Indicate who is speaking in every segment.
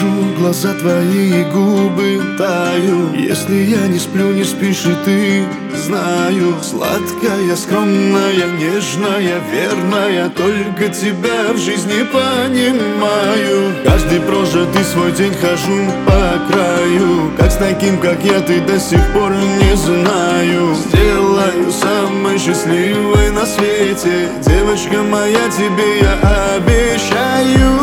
Speaker 1: вижу глаза твои и губы таю. Если я не сплю, не спишь и ты, знаю. Сладкая, скромная, нежная, верная, только тебя в жизни понимаю. Каждый прожитый свой день хожу по краю. Как с таким, как я, ты до сих пор не знаю. Сделаю самой счастливой на свете, девочка моя, тебе я обещаю.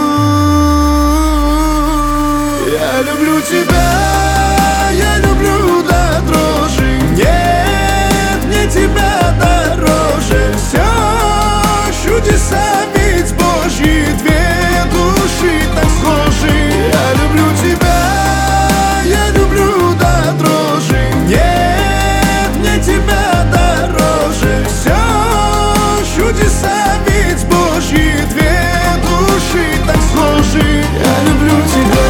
Speaker 1: Я люблю тебя, я люблю до дрожи. Нет, мне тебя дороже. Все чудеса ведь Божьи, две души так схожи. Я люблю тебя, я люблю до дрожи. Нет, мне тебя дороже. Все чудеса ведь Божьи, две души так схожи. Я люблю тебя.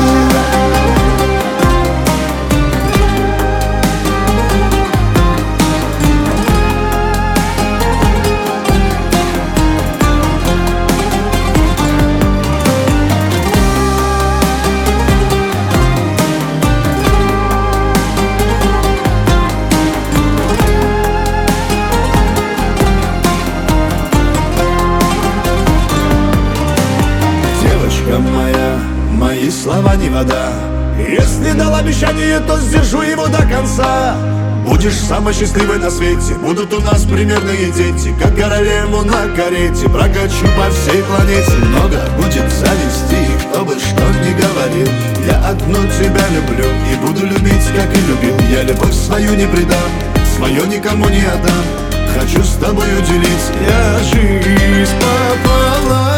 Speaker 1: Моя, мои слова не вода. Если дал обещание, то сдержу его до конца. Будешь самой счастливой на свете, будут у нас примерные дети, как королеву на карете прокачу по всей планете. Много будет зависти, кто бы что ни говорил. Я одну тебя люблю и буду любить, как и любил. Я любовь свою не предам, свое никому не отдам. Хочу с тобой уделить я жизнь пополам.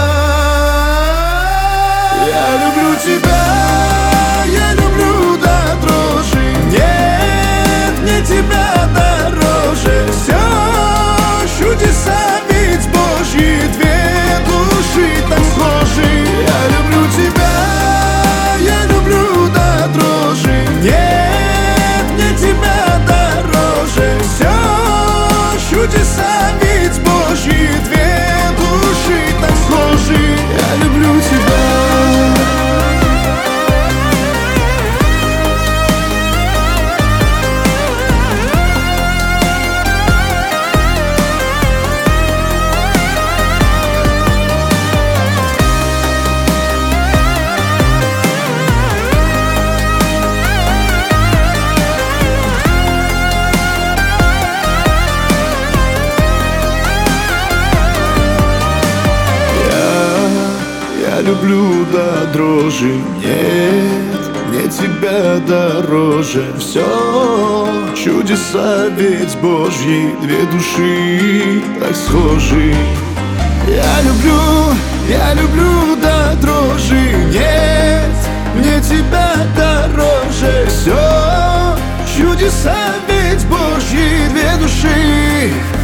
Speaker 1: Я люблю тебя, я люблю до дрожи. Нет, мне тебя дороже. Все чудеса ведь Божьи, две души так схожи. Я люблю тебя, я люблю до дрожи. Нет, мне тебя дороже. Все чудеса ведь Божьи, две души так схожи. Я люблю тебя. Я люблю до дрожи. Нет, мне тебя дороже. Все чудеса ведь Божьи, две души так схожи. Я люблю до дрожи. Нет, мне тебя дороже. Все чудеса ведь Божьи, две души